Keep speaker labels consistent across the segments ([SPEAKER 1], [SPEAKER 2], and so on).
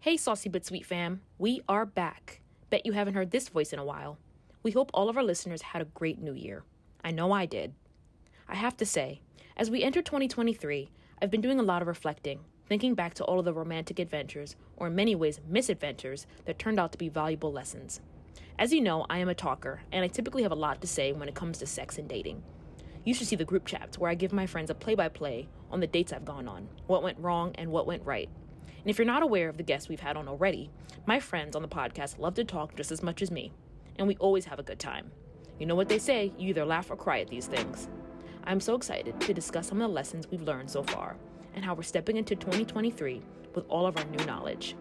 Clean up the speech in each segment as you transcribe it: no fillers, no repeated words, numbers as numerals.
[SPEAKER 1] Hey Saucy But Sweet fam, we are back. Bet you haven't heard this voice in a while. We hope all of our listeners had a great new year. I know I did. I have to say, as we enter 2023, I've been doing a lot of reflecting, thinking back to all of the romantic adventures, or in many ways misadventures, that turned out to be valuable lessons. As you know, I am a talker, and I typically have a lot to say when it comes to sex and dating. You should see the group chats where I give my friends a play-by-play on the dates I've gone on, what went wrong and what went right. And if you're not aware of the guests we've had on already, my friends on the podcast love to talk just as much as me, and we always have a good time. You know what they say, you either laugh or cry at these things. I'm so excited to discuss some of the lessons we've learned so far, and how we're stepping into 2023 with all of our new knowledge.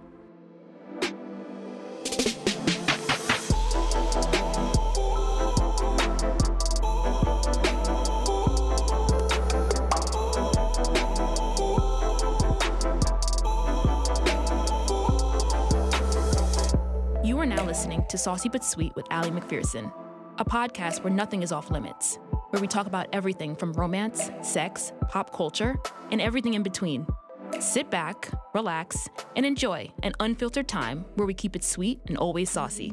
[SPEAKER 1] You are now listening to Saucy But Sweet with Allie McPherson, a podcast where nothing is off limits, where we talk about everything from romance, sex, pop culture, and everything in between. Sit back, relax, and enjoy an unfiltered time where we keep it sweet and always saucy.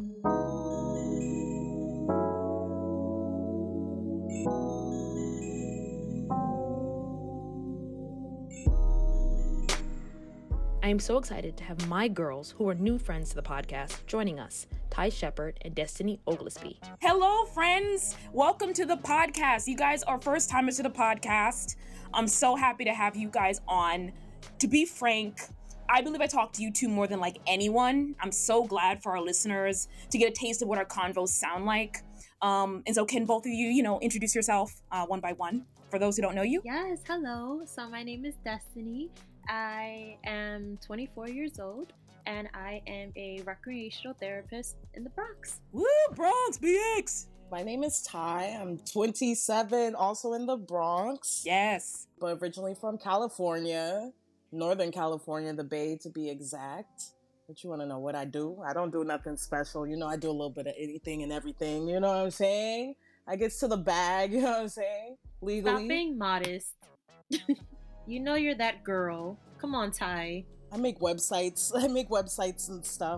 [SPEAKER 1] I am so excited to have my girls, who are new friends to the podcast, joining us, Ty Shepard and Destiny Oglesby.
[SPEAKER 2] Hello, friends. Welcome to the podcast. You guys are first timers to the podcast. I'm so happy to have you guys on. To be frank, I believe I talk to you two more than like anyone. I'm so glad for our listeners to get a taste of what our convos sound like. And so can both of you, introduce yourself one by one for those who don't know you?
[SPEAKER 3] Yes, hello. So my name is Destiny. I am 24 years old and I am a recreational therapist in the Bronx.
[SPEAKER 2] Woo, Bronx, BX!
[SPEAKER 4] My name is Ty. I'm 27, also in the Bronx.
[SPEAKER 2] Yes.
[SPEAKER 4] But originally from California, Northern California, the Bay to be exact. But you want to know what I do? I don't do nothing special. I do a little bit of anything and everything. You know what I'm saying? I get to the bag, you know what I'm saying? Legally.
[SPEAKER 3] Stop being modest. You know you're that girl. Come on, Ty.
[SPEAKER 4] I make websites. And stuff.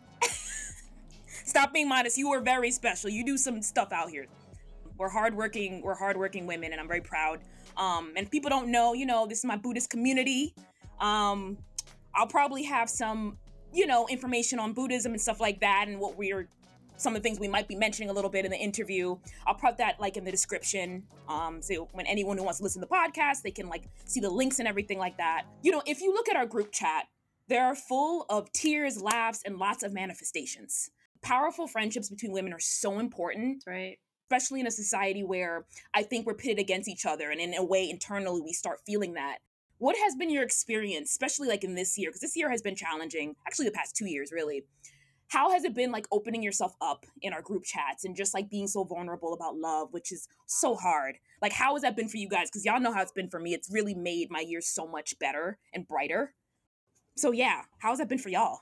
[SPEAKER 2] Stop being modest. You are very special. You do some stuff out here. We're hardworking women, and I'm very proud. And people don't know, this is my Buddhist community. I'll probably have some, information on Buddhism and stuff like that, and some of the things we might be mentioning a little bit in the interview. I'll put that in the description. So when anyone who wants to listen to the podcast, they can see the links and everything like that. If you look at our group chat, they're full of tears, laughs, and lots of manifestations. Powerful friendships between women are so important.
[SPEAKER 3] Right.
[SPEAKER 2] Especially in a society where I think we're pitted against each other. And in a way, internally, we start feeling that. What has been your experience, especially in this year? Because this year has been challenging. Actually, the past 2 years, really. How has it been opening yourself up in our group chats and just being so vulnerable about love, which is so hard? How has that been for you guys? Because y'all know how it's been for me. It's really made my year so much better and brighter. So yeah, how has that been for y'all?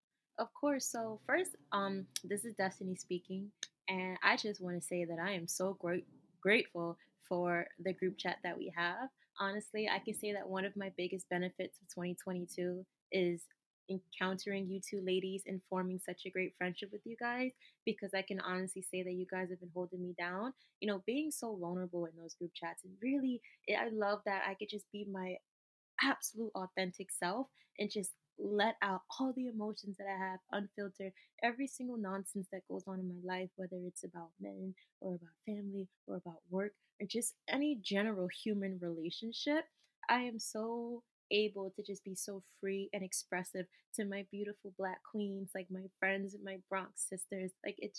[SPEAKER 3] Of course. So first, this is Destiny speaking, and I just want to say that I am so grateful for the group chat that we have. Honestly, I can say that one of my biggest benefits of 2022 is encountering you two ladies and forming such a great friendship with you guys, because I can honestly say that you guys have been holding me down, being so vulnerable in those group chats. And really, I love that I could just be my absolute authentic self and just let out all the emotions that I have unfiltered, every single nonsense that goes on in my life, whether it's about men or about family or about work or just any general human relationship. I am so able to just be so free and expressive to my beautiful Black queens, my friends and my Bronx sisters.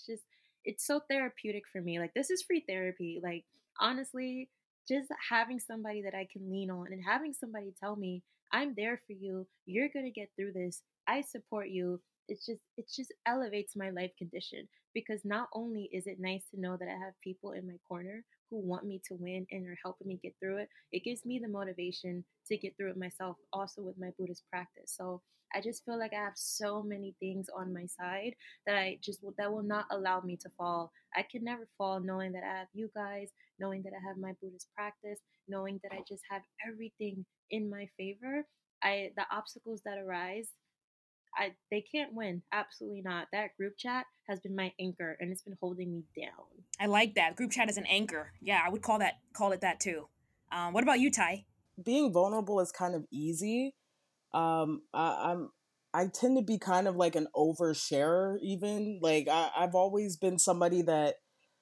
[SPEAKER 3] It's so therapeutic for me. This is free therapy. Honestly, just having somebody that I can lean on and having somebody tell me, I'm there for you, you're going to get through this, I support you. It just elevates my life condition, because not only is it nice to know that I have people in my corner who want me to win and are helping me get through it, it gives me the motivation to get through it myself, also with my Buddhist practice. So I just feel like I have so many things on my side that will not allow me to fall. I can never fall knowing that I have you guys, knowing that I have my Buddhist practice, knowing that I just have everything in my favor. The obstacles that arise, they can't win. Absolutely not. That group chat has been my anchor, and it's been holding me down.
[SPEAKER 2] I like that. Group chat is an anchor. Yeah, I would call it that too. What about you, Ty?
[SPEAKER 4] Being vulnerable is kind of easy. I tend to be kind of like an oversharer even. Like I've always been somebody that,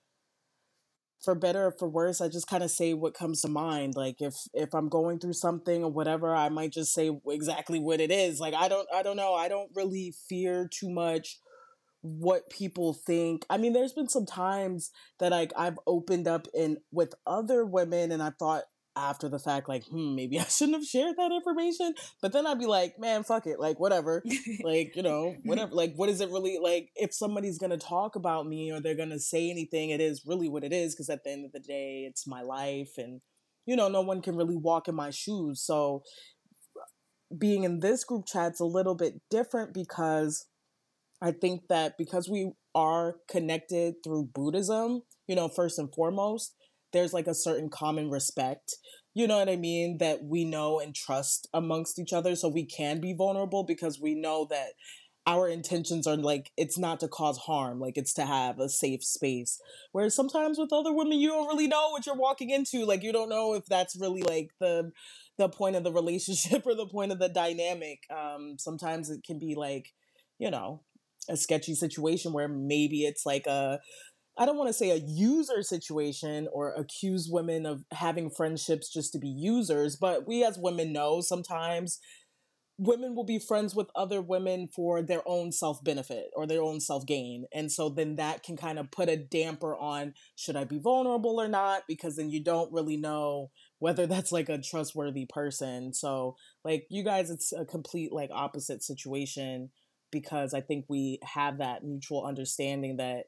[SPEAKER 4] for better or for worse, I just kind of say what comes to mind. Like if I'm going through something or whatever, I might just say exactly what it is. Like I don't know. I don't really fear too much what people think. I mean, there's been some times that like I've opened up in with other women and I thought after the fact like, maybe I shouldn't have shared that information. But then I'd be like, man, fuck it. Like whatever. Like, whatever. Like what is it really, like if somebody's going to talk about me or they're going to say anything, it is really what it is, because at the end of the day, it's my life, and no one can really walk in my shoes. So being in this group chat's a little bit different because I think that because we are connected through Buddhism, first and foremost, there's like a certain common respect, you know what I mean, that we know and trust amongst each other. So we can be vulnerable because we know that our intentions are like, it's not to cause harm, like it's to have a safe space. Whereas sometimes with other women, you don't really know what you're walking into. Like you don't know if that's really like the point of the relationship or the point of the dynamic. Sometimes it can be like, you know, a sketchy situation where maybe it's like I don't want to say a user situation or accuse women of having friendships just to be users, but we as women know sometimes women will be friends with other women for their own self benefit or their own self gain. And so then that can kind of put a damper on, should I be vulnerable or not? Because then you don't really know whether that's like a trustworthy person. So like you guys, it's a complete like opposite situation, because I think we have that mutual understanding that,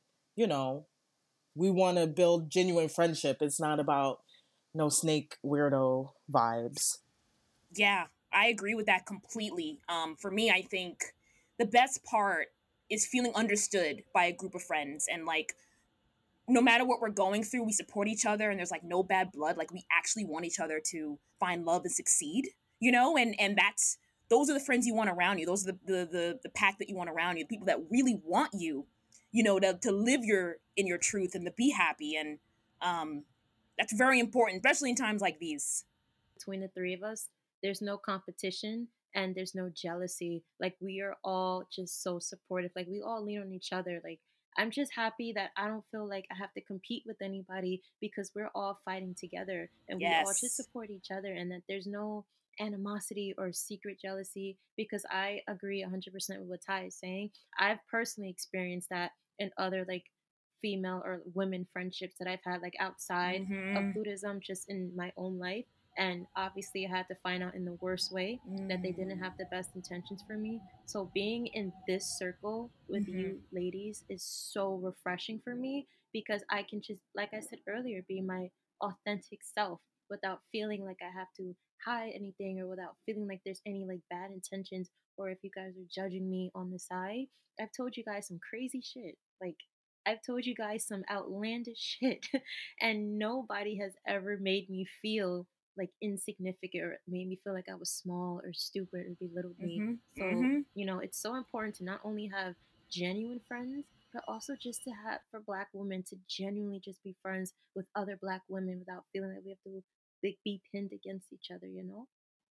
[SPEAKER 4] we want to build genuine friendship. It's not about no snake weirdo vibes.
[SPEAKER 2] Yeah, I agree with that completely. For me, I think the best part is feeling understood by a group of friends, and like no matter what we're going through, we support each other and there's like no bad blood. Like we actually want each other to find love and succeed, and that's those are the friends you want around you. Those are the pack that you want around you, the people that really want you, to live in your truth and to be happy. And that's very important, especially in times like these.
[SPEAKER 3] Between the three of us, there's no competition and there's no jealousy. Like we are all just so supportive. Like we all lean on each other. Like I'm just happy that I don't feel like I have to compete with anybody because we're all fighting together and we all just
[SPEAKER 2] Yes.
[SPEAKER 3] support each other, and that there's no animosity or secret jealousy, because I agree 100% with what Ty is saying. I've personally experienced that in other like female or women friendships that I've had like outside of
[SPEAKER 2] Mm-hmm.
[SPEAKER 3] Buddhism, just in my own life. And obviously, I had to find out in the worst way that they didn't have the best intentions for me. So, being in this circle with
[SPEAKER 2] Mm-hmm.
[SPEAKER 3] you ladies is so refreshing for me, because I can just, like I said earlier, be my authentic self without feeling like I have to hide anything, or without feeling like there's any like bad intentions, or if you guys are judging me on the side. I've told you guys some crazy shit. Like, I've told you guys some outlandish shit, and nobody has ever made me feel like insignificant or made me feel like I was small or stupid or belittled me.
[SPEAKER 2] Mm-hmm.
[SPEAKER 3] So,
[SPEAKER 2] Mm-hmm.
[SPEAKER 3] it's so important to not only have genuine friends, but also just to have, for Black women to genuinely just be friends with other Black women without feeling like we have to like, be pinned against each other.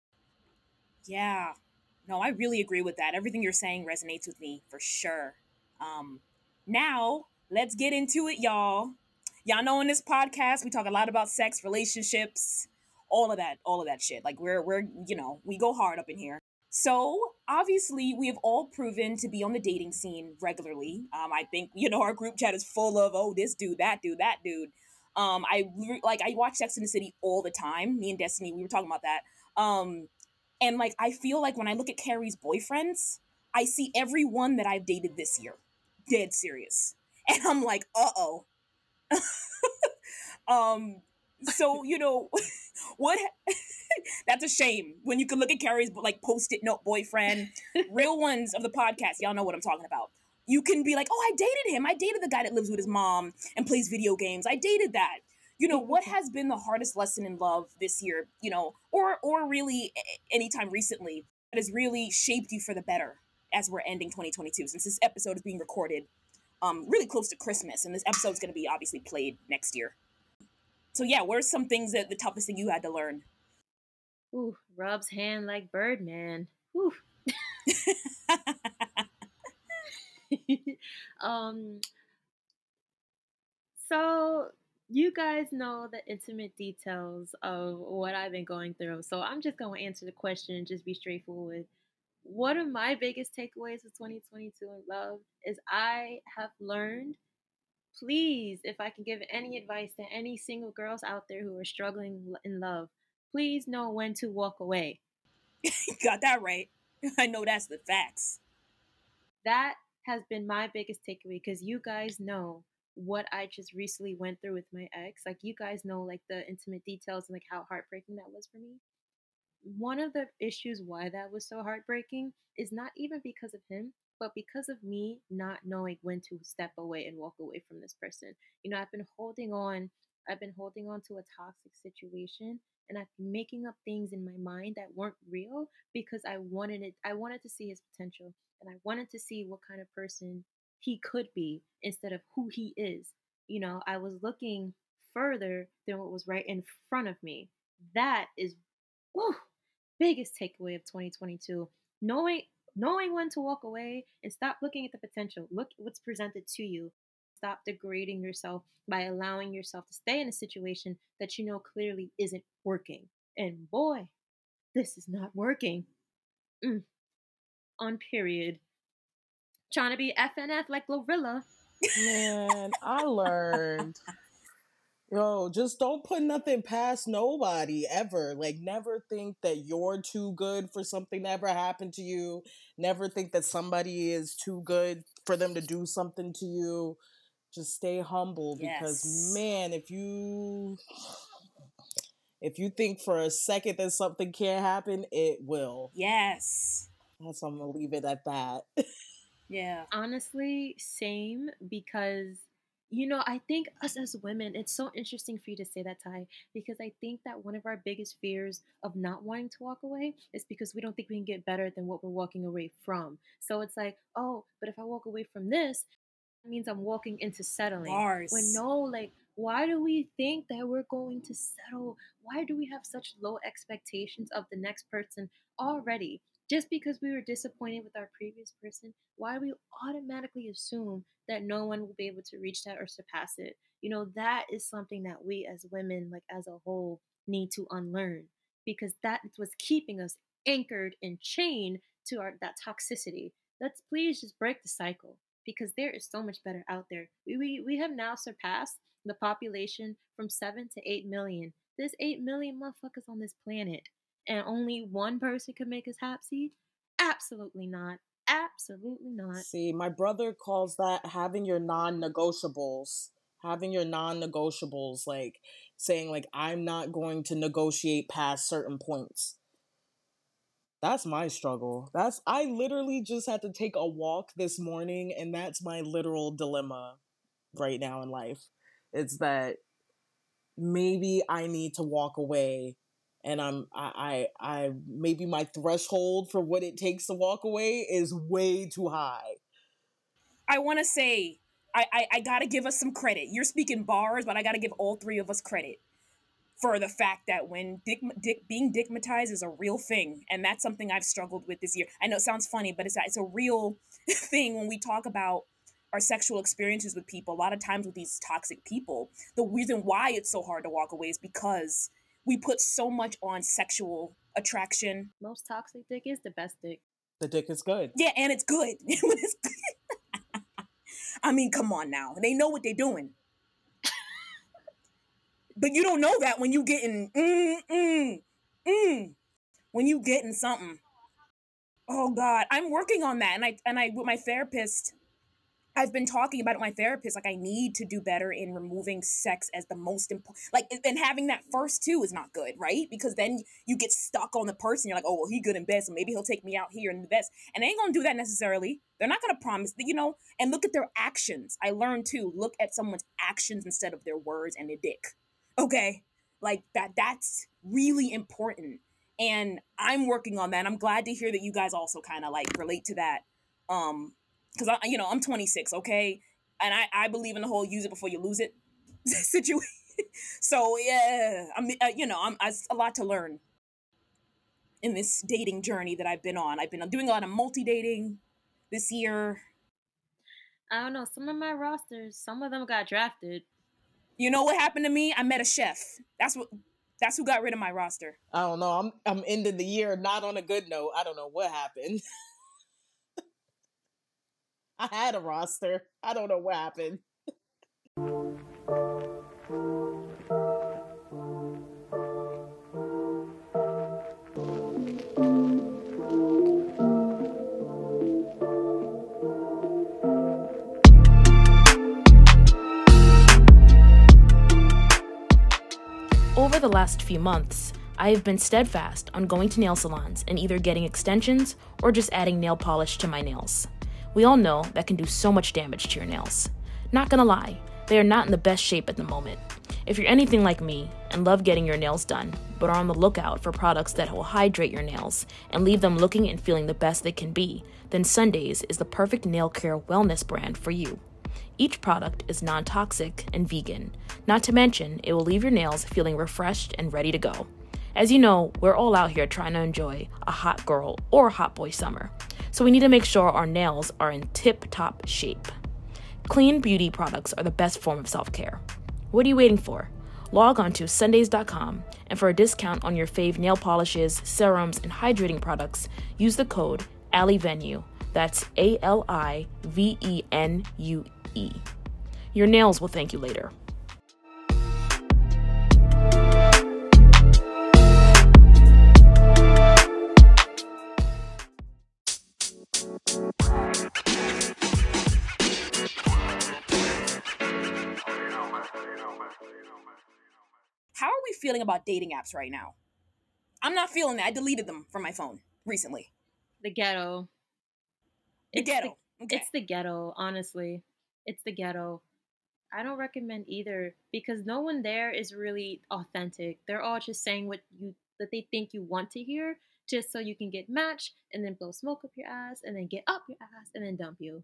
[SPEAKER 2] Yeah. No, I really agree with that. Everything you're saying resonates with me for sure. Um, Now, let's get into it, y'all. Y'all know in this podcast we talk a lot about sex, relationships, all of that shit. Like we're we go hard up in here. So obviously we have all proven to be on the dating scene regularly. I think our group chat is full of, oh, this dude, that dude, that dude. I watch Sex in the City all the time. Me and Destiny, we were talking about that. And like I feel like when I look at Carrie's boyfriends, I see every one that I've dated this year. Dead serious. And I'm like, uh-oh. um so what that's a shame when you can look at Carrie's like post-it note boyfriend. Real ones of the podcast, y'all know what I'm talking about. You can be like, oh, I dated him. I dated the guy that lives with his mom and plays video games. I dated that. What has been the hardest lesson in love this year, or really anytime recently, that has really shaped you for the better? as we're ending 2022, since this episode is being recorded really close to Christmas, and this episode is going to be obviously played next year. So yeah, what are some things that the toughest thing you had to learn?
[SPEAKER 3] Ooh, rubs hand like Birdman. Ooh. um, so you guys know the intimate details of what I've been going through. So I'm just going to answer the question and just be straightforward. One of my biggest takeaways of 2022 in love is I have learned, please, if I can give any advice to any single girls out there who are struggling in love, please know when to walk away.
[SPEAKER 2] Got that right. I know that's the facts.
[SPEAKER 3] That has been my biggest takeaway because you guys know what I just recently went through with my ex. Like, you guys know, like, the intimate details and like how heartbreaking that was for me. One of the issues why that was so heartbreaking is not even because of him, but because of me not knowing when to step away and walk away from this person. You know, I've been holding on to a toxic situation, and I've been making up things in my mind that weren't real because I wanted to see his potential, and I wanted to see what kind of person he could be instead of who he is. You know, I was looking further than what was right in front of me. That is, whew, biggest takeaway of 2022. Knowing when to walk away and stop looking at the potential. Look what's presented to you. Stop degrading yourself by allowing yourself to stay in a situation that you know clearly isn't working. And boy, this is not working. On period. Trying to be FNF like Glorilla.
[SPEAKER 4] Man, I learned. Yo, just don't put nothing past nobody ever. Like, never think that you're too good for something to ever happen to you. Never think that somebody is too good for them to do something to you. Just stay humble because,
[SPEAKER 2] Yes.
[SPEAKER 4] man, if you think for a second that something can't happen, it will.
[SPEAKER 2] Yes.
[SPEAKER 4] That's I'm gonna leave it at that.
[SPEAKER 2] Yeah.
[SPEAKER 3] Honestly, same, because you know, I think us as women, it's so interesting for you to say that, Ty, because I think that one of our biggest fears of not wanting to walk away is because we don't think we can get better than what we're walking away from. So it's like, oh, but if I walk away from this, that means I'm walking into settling. When
[SPEAKER 2] Bars.
[SPEAKER 3] no, like, why do we think that we're going to settle? Why do we have such low expectations of the next person already? Just because we were disappointed with our previous person, why do we automatically assume that no one will be able to reach that or surpass it? You know, that is something that we as women, like as a whole, need to unlearn, because that is what's keeping us anchored and chained to that toxicity. Let's please just break the cycle, because there is so much better out there. We have now surpassed the population from 7 to 8 million. There's 8 million motherfuckers on this planet, and only one person could make us happy? Absolutely not. Absolutely not.
[SPEAKER 4] See, my brother calls that having your non-negotiables. Having your non-negotiables, like saying like I'm not going to negotiate past certain points. That's my struggle. I literally just had to take a walk this morning, and that's my literal dilemma right now in life. It's that maybe I need to walk away, and I maybe my threshold for what it takes to walk away is way too high.
[SPEAKER 2] I want to say, I got to give us some credit. You're speaking bars, but I got to give all three of us credit for the fact that when being digmatized is a real thing. And that's something I've struggled with this year. I know it sounds funny, but it's a real thing when we talk about our sexual experiences with people. A lot of times with these toxic people, the reason why it's so hard to walk away is because we put so much on sexual attraction.
[SPEAKER 3] Most toxic dick is the best dick.
[SPEAKER 4] The dick is good.
[SPEAKER 2] Yeah, and it's good. It's good. I mean, come on now. They know what they're doing. But you don't know that when you getting when you getting something. Oh God, I'm working on that, and I with my therapist, I've been talking about it with my therapist. Like, I need to do better in removing sex as the most important. Like, and having that first too is not good, right? Because then you get stuck on the person. You're like, oh well, he good in bed, so maybe he'll take me out here in the best. And they ain't gonna do that necessarily. They're not gonna promise that, you know. And look at their actions. I learned too. Look at someone's actions instead of their words and their dick. Okay, like that's really important. And I'm working on that. I'm glad to hear that you guys also kind of like relate to that. Because I'm 26, okay, and I believe in the whole use it before you lose it situation. So yeah, I'm a lot to learn in this dating journey that I've been on. I've been doing a lot of multi dating this year.
[SPEAKER 3] I don't know. Some of my rosters, some of them got drafted.
[SPEAKER 2] You know what happened to me? I met a chef. That's who got rid of my roster.
[SPEAKER 4] I don't know. I'm ending the year not on a good note. I don't know what happened. I had a roster. I don't know what happened.
[SPEAKER 1] Over the last few months, I have been steadfast on going to nail salons and either getting extensions or just adding nail polish to my nails. We all know that can do so much damage to your nails. Not gonna lie, they are not in the best shape at the moment. If you're anything like me and love getting your nails done, but are on the lookout for products that will hydrate your nails and leave them looking and feeling the best they can be, then Sundays is the perfect nail care wellness brand for you. Each product is non-toxic and vegan. Not to mention, it will leave your nails feeling refreshed and ready to go. As you know, we're all out here trying to enjoy a hot girl or hot boy summer, so we need to make sure our nails are in tip-top shape. Clean beauty products are the best form of self-care. What are you waiting for? Log on to Sundays.com, and for a discount on your fave nail polishes, serums, and hydrating products, use the code ALIVENUE. That's ALIVENUE. Your nails will thank you later.
[SPEAKER 2] How are we feeling about dating apps right now? I'm not feeling that. I deleted them from my phone recently.
[SPEAKER 3] The ghetto.
[SPEAKER 2] The
[SPEAKER 3] It's
[SPEAKER 2] ghetto. Okay.
[SPEAKER 3] It's the ghetto, honestly. It's the ghetto. I don't recommend either because no one there is really authentic. They're all just saying what you that they think you want to hear just so you can get matched and then blow smoke up your ass and then get up your ass and then dump you.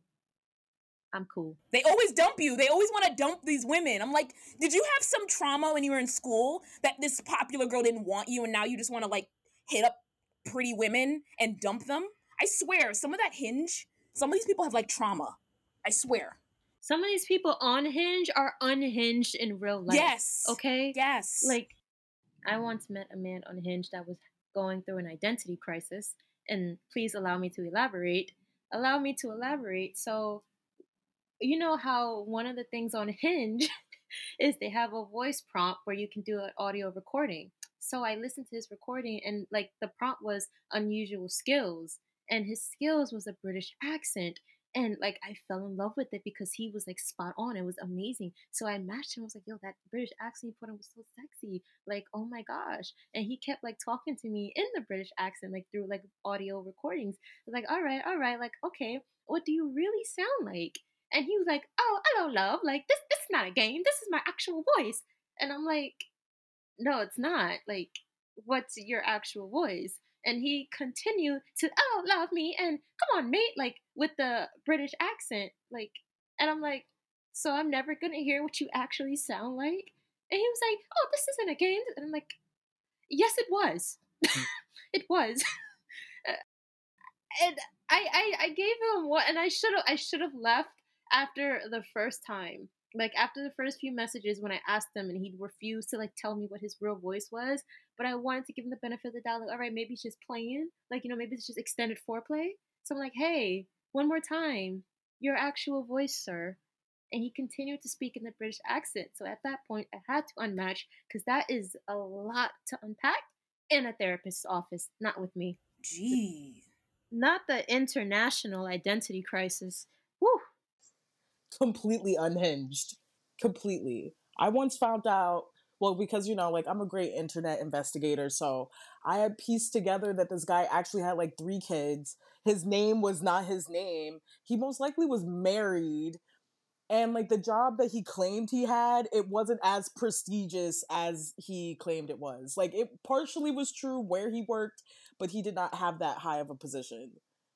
[SPEAKER 3] I'm cool.
[SPEAKER 2] They always dump you. They always want to dump these women. I'm like, did you have some trauma when you were in school that this popular girl didn't want you and now you just want to like hit up pretty women and dump them? I swear, some of that Hinge, some of these people have like trauma. I swear.
[SPEAKER 3] Some of these people on Hinge are unhinged in real life.
[SPEAKER 2] Yes.
[SPEAKER 3] Okay?
[SPEAKER 2] Yes.
[SPEAKER 3] Like, I once met a man on Hinge that was going through an identity crisis. And please allow me to elaborate. Allow me to elaborate. So, you know how one of the things on Hinge is they have a voice prompt where you can do an audio recording. So I listened to his recording and like the prompt was unusual skills and his skills was a British accent and like I fell in love with it because he was like spot on. It was amazing. So I matched him. I was like, yo, that British accent you put on was so sexy. Like, oh my gosh. And he kept like talking to me in the British accent, like through like audio recordings. I was like, all right, like, okay, what do you really sound like? And he was like, "Oh, hello, love. Like this is not a game. This is my actual voice." And I'm like, "No, it's not. Like, what's your actual voice?" And he continued to, "Oh, love me," and "Come on, mate," like with the British accent, like. And I'm like, "So I'm never gonna hear what you actually sound like?" And he was like, "Oh, this isn't a game." And I'm like, "Yes, it was. It was." And I gave him what, and I should have left after the first time. Like after the first few messages when I asked him and he refused to like tell me what his real voice was, but I wanted to give him the benefit of the doubt. Like, all right, maybe he's just playing. Like, maybe it's just extended foreplay. So I'm like, hey, one more time, your actual voice, sir. And he continued to speak in the British accent. So at that point, I had to unmatch because that is a lot to unpack in a therapist's office, not with me.
[SPEAKER 2] Gee.
[SPEAKER 3] Not the international identity crisis. Whew.
[SPEAKER 4] Completely unhinged. Completely. I once found out, well, because, like I'm a great internet investigator. So I had pieced together that this guy actually had like 3 kids. His name was not his name. He most likely was married. And like the job that he claimed he had, it wasn't as prestigious as he claimed it was. Like it partially was true where he worked, but he did not have that high of a position.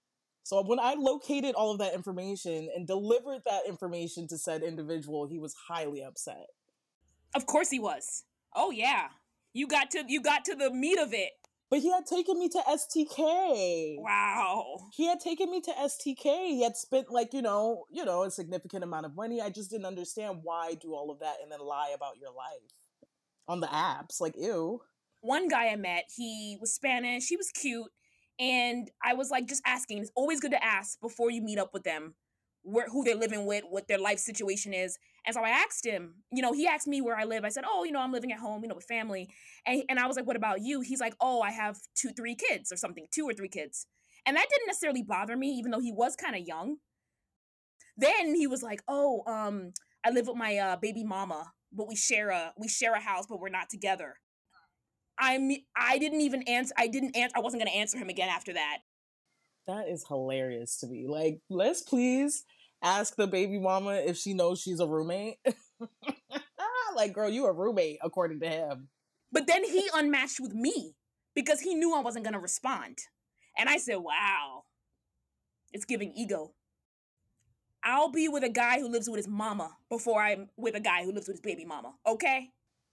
[SPEAKER 4] So when I located all of that information and delivered that information to said individual, he was highly upset.
[SPEAKER 2] Of course he was. Oh yeah. You got to the meat of it.
[SPEAKER 4] But he had taken me to STK.
[SPEAKER 2] Wow.
[SPEAKER 4] He had taken me to STK. He had spent like, a significant amount of money. I just didn't understand why do all of that and then lie about your life on the apps. Like, ew.
[SPEAKER 2] One guy I met, he was Spanish, he was cute, and I was like just asking. It's always good to ask before you meet up with them who they're living with, what their life situation is. And so I asked him, he asked me where I live. I said, oh, I'm living at home, with family. And I was like, what about you? He's like, oh, I have 3 kids or something, 2 or 3 kids. And that didn't necessarily bother me, even though he was kind of young. Then he was like, oh, I live with my baby mama, but we share a house, but we're not together. I didn't even answer. I wasn't going to answer him again after that.
[SPEAKER 4] That is hilarious to me. Like, let's please ask the baby mama if she knows she's a roommate. Like, girl, you a roommate, according to him.
[SPEAKER 2] But then he unmatched with me because he knew I wasn't going to respond. And I said, wow, it's giving ego. I'll be with a guy who lives with his mama before I'm with a guy who lives with his baby mama, okay?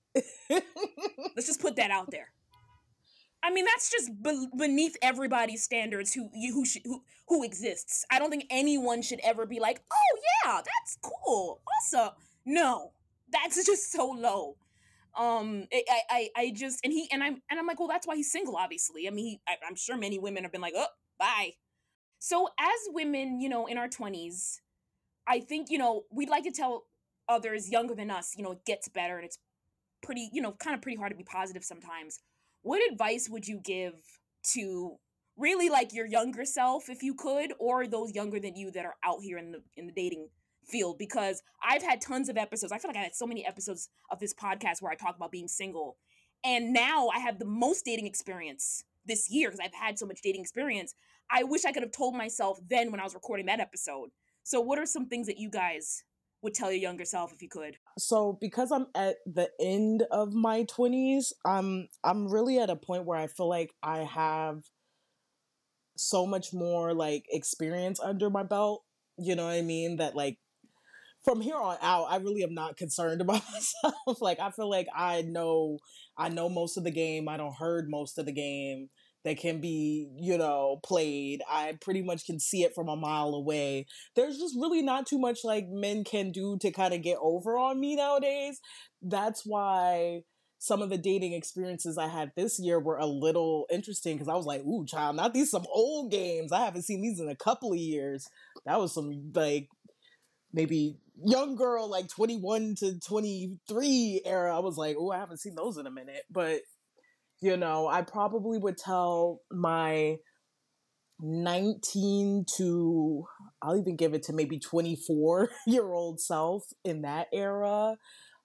[SPEAKER 2] Let's just put that out there. I mean, that's just beneath everybody's standards who exists. I don't think anyone should ever be like, oh yeah, that's cool, awesome. No, that's just so low. I'm like, well, that's why he's single, obviously. I mean, I'm sure many women have been like, oh, bye. So as women, in our 20s, I think, we'd like to tell others younger than us, it gets better and it's pretty, kind of pretty hard to be positive sometimes. What advice would you give to really like your younger self, if you could, or those younger than you that are out here in the dating field? Because I've had tons of episodes. I feel like I had so many episodes of this podcast where I talk about being single. And now I have the most dating experience this year because I've had so much dating experience. I wish I could have told myself then when I was recording that episode. So what are some things that you guys would tell your younger self if you could?
[SPEAKER 4] So because I'm at the end of my 20s, I'm really at a point where I feel like I have so much more like experience under my belt. You know what I mean? That like from here on out, I really am not concerned about myself. Like I feel like I know most of the game. I don't heard most of the game that can be, played. I pretty much can see it from a mile away. There's just really not too much like men can do to kind of get over on me nowadays. That's why some of the dating experiences I had this year were a little interesting because I was like, ooh, child, not these some old games. I haven't seen these in a couple of years. That was some like maybe young girl like 21 to 23 era. I was like, oh, I haven't seen those in a minute. But I probably would tell my 19 to, I'll even give it to maybe 24-year-old self in that era,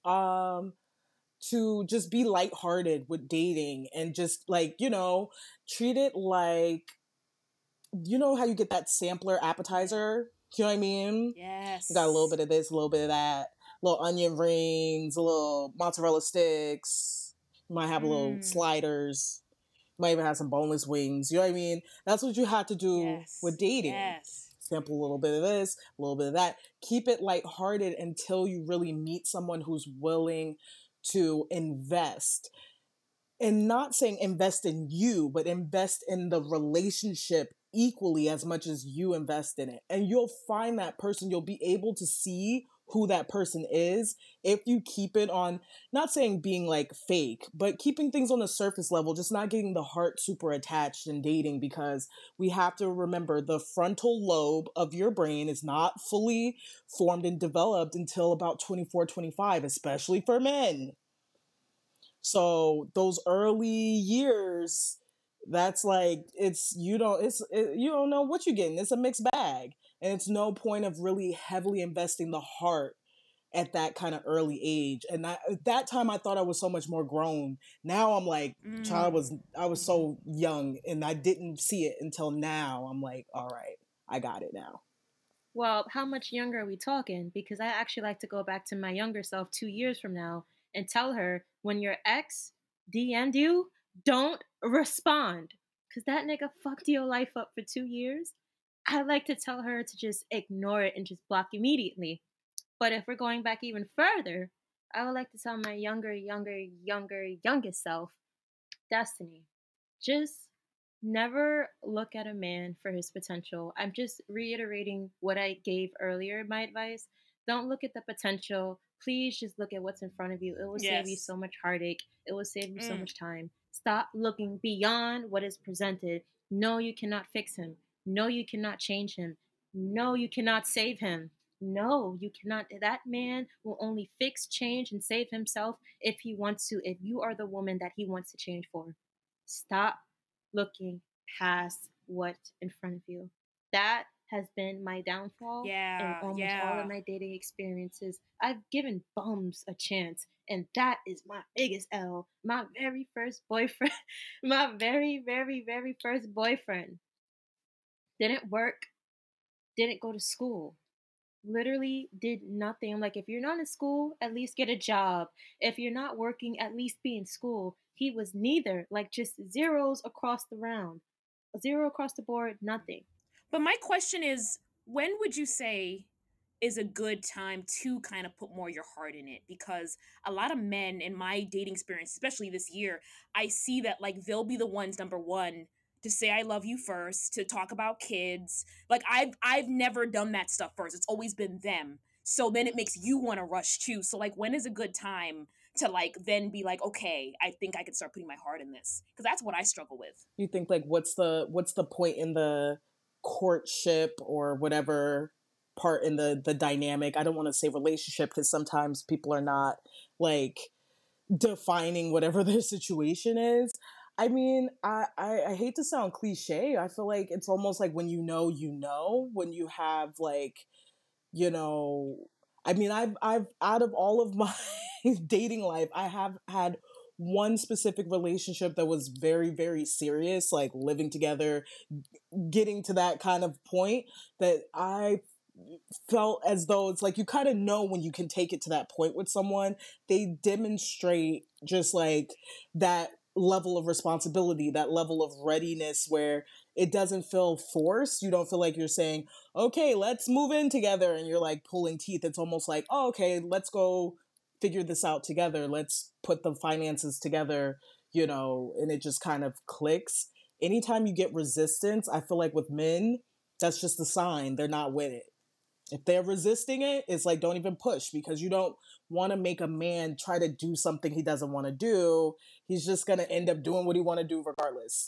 [SPEAKER 4] to just be lighthearted with dating and just like, treat it like, how you get that sampler appetizer? You know what I mean?
[SPEAKER 2] Yes.
[SPEAKER 4] You got a little bit of this, a little bit of that, little onion rings, a little mozzarella sticks. You might have a little sliders. You might even have some boneless wings. You know what I mean? That's what you have to do with dating.
[SPEAKER 2] Yes.
[SPEAKER 4] Sample a little bit of this, a little bit of that. Keep it lighthearted until you really meet someone who's willing to invest. And not saying invest in you, but invest in the relationship equally as much as you invest in it. And you'll find that person, you'll be able to see who that person is if you keep it on, not saying being like fake, but keeping things on the surface level, just not getting the heart super attached in dating, because we have to remember the frontal lobe of your brain is not fully formed and developed until about 24, 25, especially for men. So those early years, that's like, you don't know what you're getting. It's a mixed bag. And it's no point of really heavily investing the heart at that kind of early age. And at that time I thought I was so much more grown. Now I'm like, I was so young and I didn't see it until now. I'm like, all right, I got it now.
[SPEAKER 3] Well, how much younger are we talking? Because I actually like to go back to my younger self 2 years from now and tell her, when your ex DM'd you, don't respond. Because that nigga fucked your life up for 2 years. I like to tell her to just ignore it and just block immediately. But if we're going back even further, I would like to tell my youngest self, Destiny, just never look at a man for his potential. I'm just reiterating what I gave earlier, my advice. Don't look at the potential. Please just look at what's in front of you. It will save you
[SPEAKER 2] Yes.
[SPEAKER 3] so much heartache. It will save you so
[SPEAKER 2] Mm.
[SPEAKER 3] much time. Stop looking beyond what is presented. No, you cannot fix him. No, you cannot change him. No, you cannot save him. No, you cannot. That man will only fix, change, and save himself if he wants to, if you are the woman that he wants to change for. Stop looking past what's in front of you. That has been my downfall in
[SPEAKER 2] Yeah,
[SPEAKER 3] almost all of
[SPEAKER 2] yeah.
[SPEAKER 3] my dating experiences. I've given bums a chance, and that is my biggest L. My very first boyfriend, my very first boyfriend didn't work, didn't go to school, literally did nothing. I'm like, if you're not in school, at least get a job. If you're not working, at least be in school. He was neither, like just zeros across the round, a zero across the board, nothing.
[SPEAKER 2] But my question is, when would you say is a good time to kind of put more your heart in it? Because a lot of men in my dating experience, especially this year, I see that like they'll be the ones, number one, to say I love you first, to talk about kids. Like I've never done that stuff first. It's always been them. So then it makes you want to rush too. So like when is a good time to like then be like, okay, I think I can start putting my heart in this? Because that's what I struggle with.
[SPEAKER 4] You think like what's the point in the courtship or whatever part in the dynamic? I don't want to say relationship because sometimes people are not like defining whatever their situation is. I mean, I hate to sound cliche. I feel like it's almost like when you know, when you have like, you know, I mean, I've out of all of my dating life, I have had one specific relationship that was very, very serious, like living together, getting to that kind of point that I felt as though it's like you kind of know when you can take it to that point with someone. They demonstrate just like that level of responsibility, that level of readiness where it doesn't feel forced. You don't feel like you're saying, okay, let's move in together and you're like pulling teeth. It's almost like, oh, okay, let's go figure this out together. Let's put the finances together, and it just kind of clicks. Anytime you get resistance, I feel like with men, that's just a sign they're not with it. If they're resisting it, it's like don't even push because you don't want to make a man try to do something he doesn't want to do. He's just going to end up doing what he want to do regardless.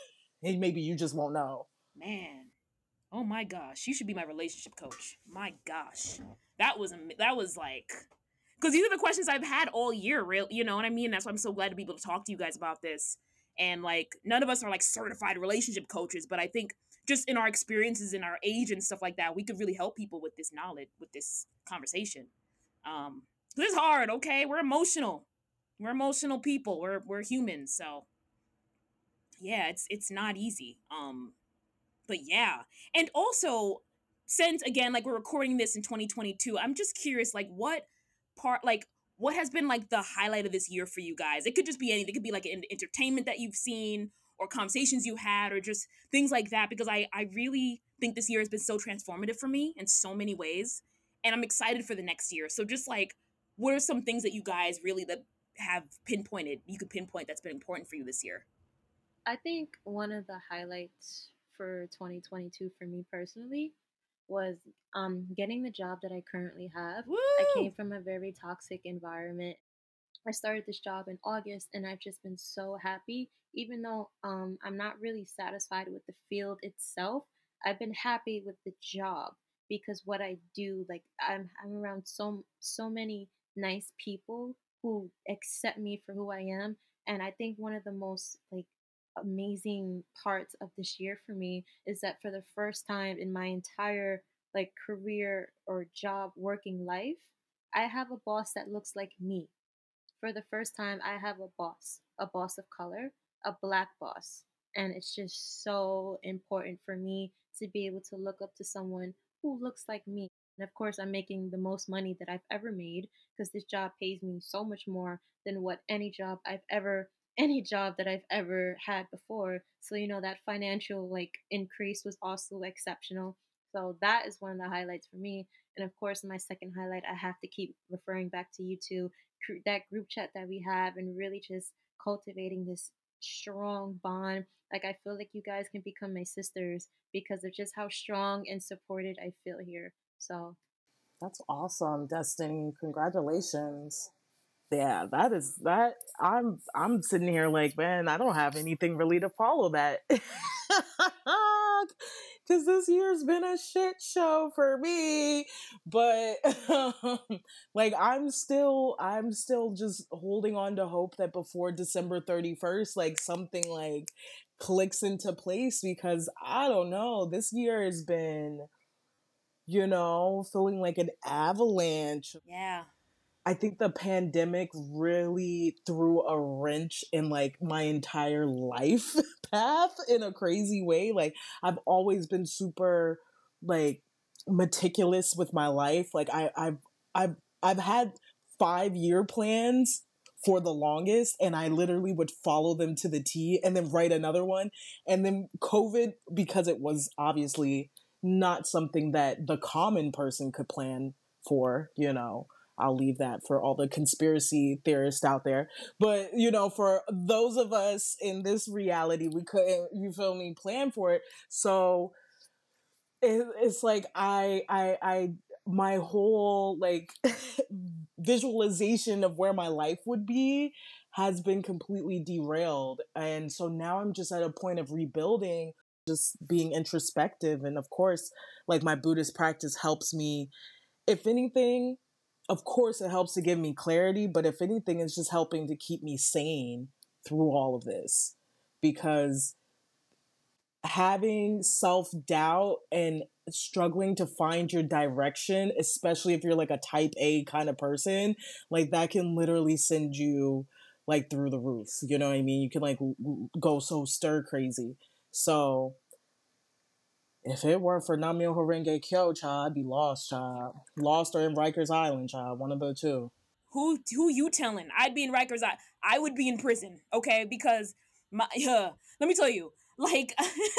[SPEAKER 4] And maybe you just won't know.
[SPEAKER 2] Man. Oh my gosh, you should be my relationship coach. My gosh, that was like, because these are the questions I've had all year. Real, you know what I mean? That's why I'm so glad to be able to talk to you guys about this. And like, none of us are like certified relationship coaches, but I think just in our experiences, in our age and stuff like that, we could really help people with this knowledge, with this conversation. Um, this is hard. Okay, we're emotional. We're emotional people. We're humans. So yeah, it's not easy. But yeah. And also, since again, like we're recording this in 2022, I'm just curious, like what has been like the highlight of this year for you guys? It could just be anything. It could be like an entertainment that you've seen or conversations you had or just things like that. Because I really think this year has been so transformative for me in so many ways. And I'm excited for the next year. So just like what are some things that you guys really that have pinpointed, you could pinpoint that's been important for you this year?
[SPEAKER 3] I think one of the highlights for 2022 for me personally was getting the job that I currently have. I came
[SPEAKER 2] Woo!
[SPEAKER 3] from a very toxic environment. I started this job in August and I've just been so happy. Even though I'm not really satisfied with the field itself, I've been happy with the job because what I do, like I'm around so many nice people who accept me for who I am. And I think one of the most like amazing parts of this year for me is that for the first time in my entire like career or job working life, I have a boss that looks like me. For the first time, I have a boss of color, a black boss. And it's just so important for me to be able to look up to someone who looks like me. And of course, I'm making the most money that I've ever made because this job pays me so much more than what any job I've ever any job that I've ever had before. So, that financial like increase was also exceptional. So that is one of the highlights for me. And of course, my second highlight, I have to keep referring back to you two, that group chat that we have, and really just cultivating this strong bond. Like, I feel like you guys can become my sisters because of just how strong and supported I feel here. So,
[SPEAKER 4] That's awesome, Destiny. Congratulations. Yeah, that is that. I'm sitting here like, man, I don't have anything really to follow that. Because this year's been a shit show for me. But like, I'm still just holding on to hope that before December 31st, like something like clicks into place, because I don't know, this year has been, feeling like an avalanche.
[SPEAKER 2] Yeah.
[SPEAKER 4] I think the pandemic really threw a wrench in like my entire life path in a crazy way. Like, I've always been super like meticulous with my life. Like, I've had 5-year plans for the longest, and I literally would follow them to the T and then write another one. And then COVID, because it was obviously not something that the common person could plan for, I'll leave that for all the conspiracy theorists out there. But, for those of us in this reality, we couldn't, you feel me, plan for it. So it's like my whole like visualization of where my life would be has been completely derailed. And so now I'm just at a point of rebuilding, just being introspective. And of course, like, my Buddhist practice helps me, if anything. Of course, it helps to give me clarity, but if anything, it's just helping to keep me sane through all of this. Because having self-doubt and struggling to find your direction, especially if you're like a type A kind of person, like, that can literally send you like through the roof. You know what I mean? You can like go so stir crazy. So if it weren't for Namyo Horenge Kyo, child, I'd be lost, child. Lost or in Rikers Island, child. One of the two.
[SPEAKER 2] Who you telling? I'd be in Rikers. I would be in prison, okay? Because let me tell you, like,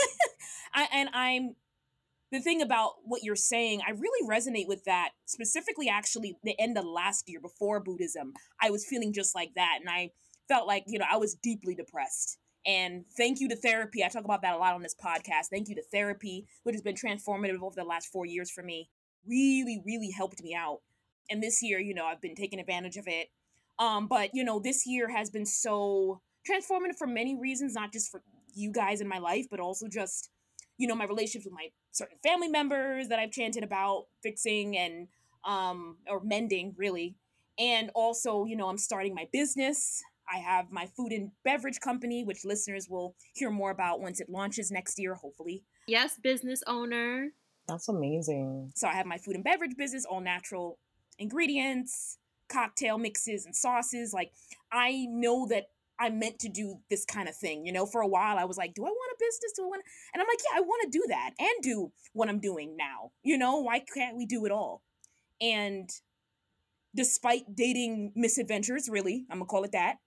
[SPEAKER 2] I'm the thing about what you're saying. I really resonate with that. Specifically, actually, the end of last year before Buddhism, I was feeling just like that, and I felt like I was deeply depressed. And thank you to therapy. I talk about that a lot on this podcast. Thank you to therapy, which has been transformative over the last 4 years for me. Really, really helped me out. And this year, I've been taking advantage of it. But this year has been so transformative for many reasons, not just for you guys in my life, but also just, my relationships with my certain family members that I've chanted about fixing and, or mending, really. And also, I'm starting my business. I have my food and beverage company, which listeners will hear more about once it launches next year, hopefully.
[SPEAKER 3] Yes, business owner.
[SPEAKER 4] That's amazing.
[SPEAKER 2] So I have my food and beverage business, all natural ingredients, cocktail mixes and sauces. Like, I know that I'm meant to do this kind of thing. For a while I was like, do I want a business? And I'm like, yeah, I want to do that and do what I'm doing now. Why can't we do it all? And despite dating misadventures, really, I'm gonna call it that,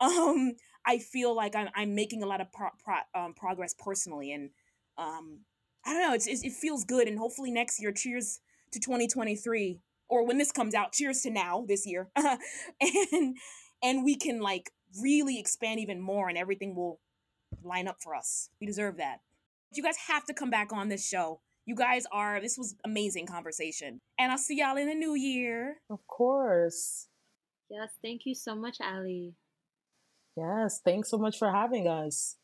[SPEAKER 2] I feel like I'm making a lot of progress personally, and I don't know, it feels good. And hopefully next year, cheers to 2023, or when this comes out, cheers to now, this year, and we can like really expand even more, and everything will line up for us. We deserve that. You guys have to come back on this show. This was amazing conversation, and I'll see y'all in the new year.
[SPEAKER 4] Of course.
[SPEAKER 3] Yes, thank you so much, Ali.
[SPEAKER 4] Yes, thanks so much for having us.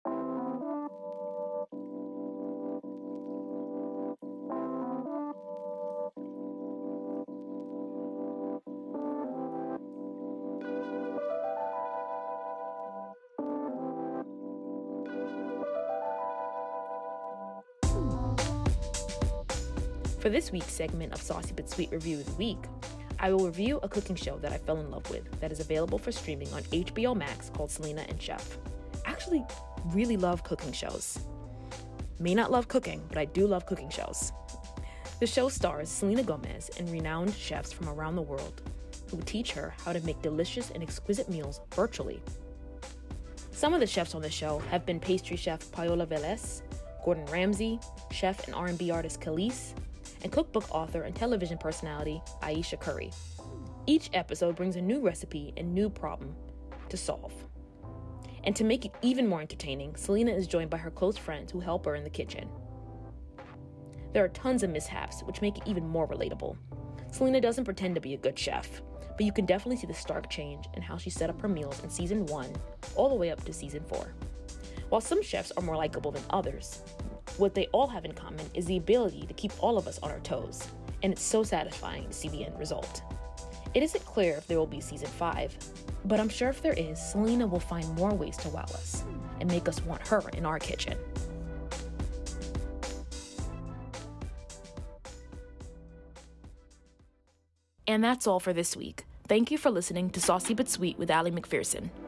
[SPEAKER 1] For this week's segment of Saucy But Sweet Review of the Week, I will review a cooking show that I fell in love with that is available for streaming on HBO Max called Selena and Chef. I actually really love cooking shows. May not love cooking, but I do love cooking shows. The show stars Selena Gomez and renowned chefs from around the world who teach her how to make delicious and exquisite meals virtually. Some of the chefs on the show have been pastry chef Paola Velez, Gordon Ramsay, chef and R&B artist Khalees, and cookbook author and television personality Aisha Curry. Each episode brings a new recipe and new problem to solve. And to make it even more entertaining, Selena is joined by her close friends who help her in the kitchen. There are tons of mishaps, which make it even more relatable. Selena doesn't pretend to be a good chef, but you can definitely see the stark change in how she set up her meals in season 1 all the way up to season 4. While some chefs are more likable than others, what they all have in common is the ability to keep all of us on our toes, and it's so satisfying to see the end result. It isn't clear if there will be season 5, but I'm sure if there is, Selena will find more ways to wow us and make us want her in our kitchen. And that's all for this week. Thank you for listening to Saucy But Sweet with Allie McPherson.